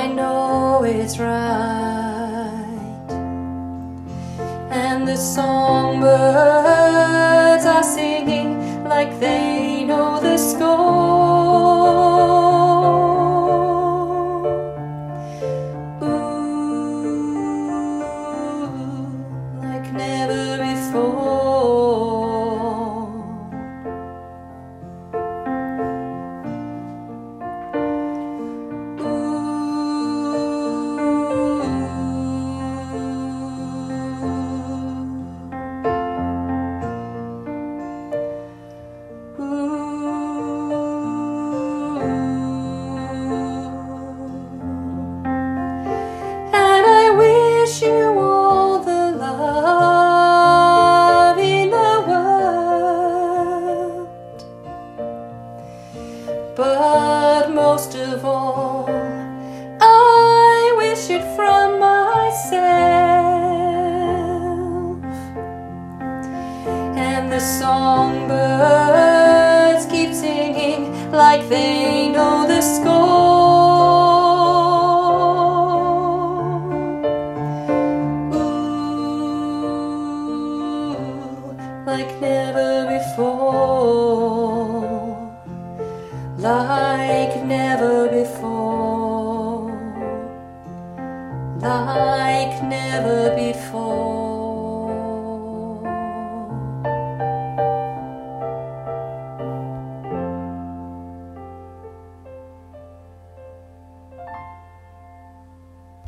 I know it's right, and the songbirds are singing like they know the score. Like never before. And I wish you all the love in the world, but most of all, I wish it from myself. And the songbirds keep singing like they know the score. Like never before, like never before, like never before.